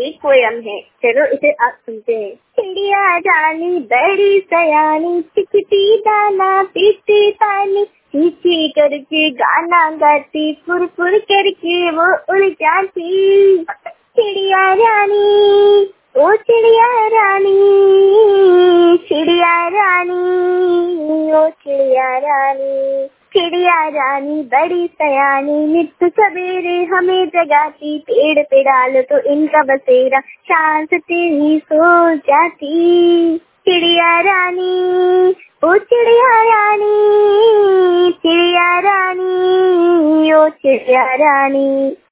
एक पोयम है, चलो इसे आप सुनते हैं। चिड़िया रानी बड़ी सयानी, चिकटी दाना पीती पानी, चींची करके गाना गाती, फुर फुर करके वो उड़ जाती। चिड़िया रानी, ओ चिड़िया रानी, चिड़िया रानी, ओ चिड़िया रानी। चिड़िया रानी बड़ी सयानी, नित सवेरे हमें जगाती, पेड़ पे डालो तो इनका बसेरा, शाम से ही सो जाती। चिड़िया रानी, ओ चिड़िया रानी, चिड़िया रानी, ओ चिड़िया रानी।